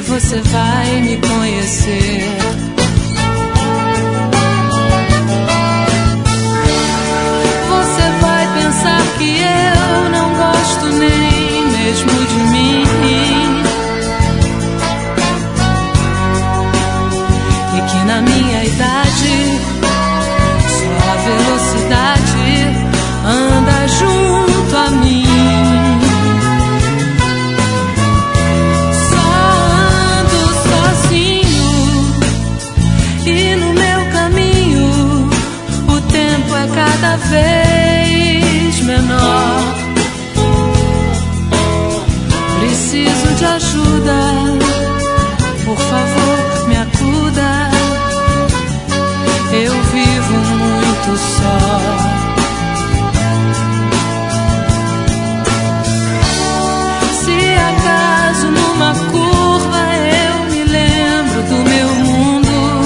que você vai me conhecer. Você vai pensar que eu não gosto nem mesmo de mim, e que na minha idade só a velocidade anda junto a mim. Cada vez menor. Preciso de ajuda, por favor, me acuda. Eu vivo muito só. Se acaso numa curva eu me lembro do meu mundo,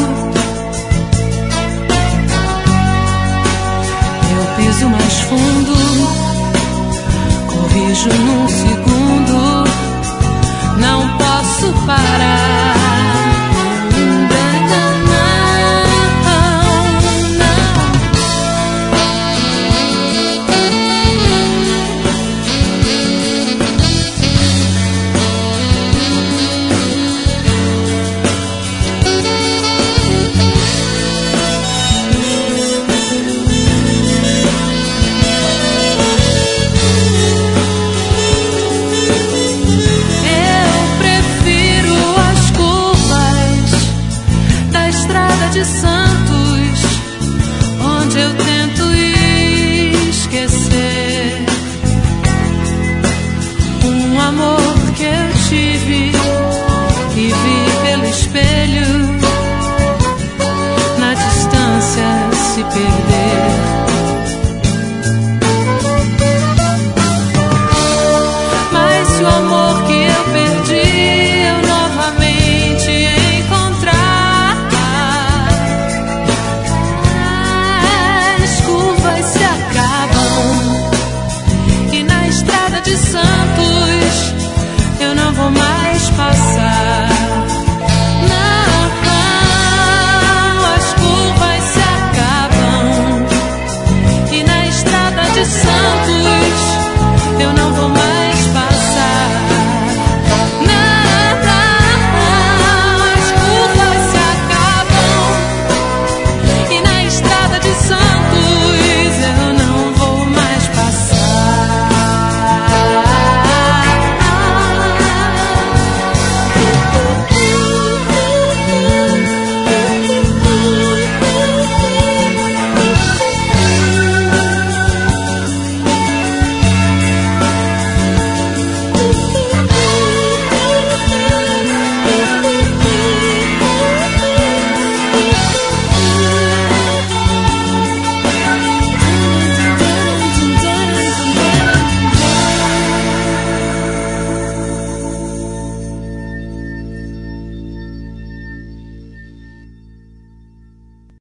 piso mais fundo, corrijo num segundo, não posso parar. Just